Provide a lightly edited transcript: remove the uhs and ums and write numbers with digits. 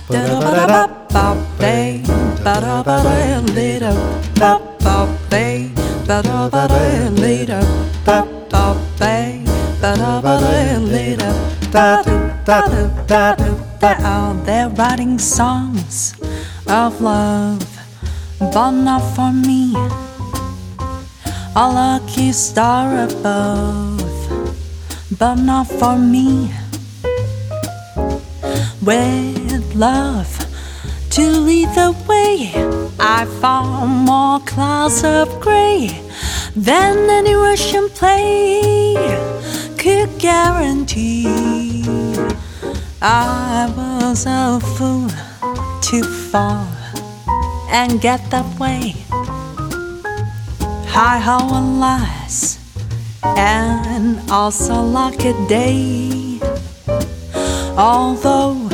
Ba-da-ba-da-ba-ba-day, ba-da-ba-da-later, ba-ba-day, ba-da-ba-da-later, ba-ba-day, ba-da-ba-da-later, da-do-da-do-da-do. They're out there writing songs of love, but not for me. A lucky star above, but not for me. With love to lead the way, I found more clouds of gray than any Russian play could guarantee. I was a fool to fall and get that way. High how alas, and also like a day. Although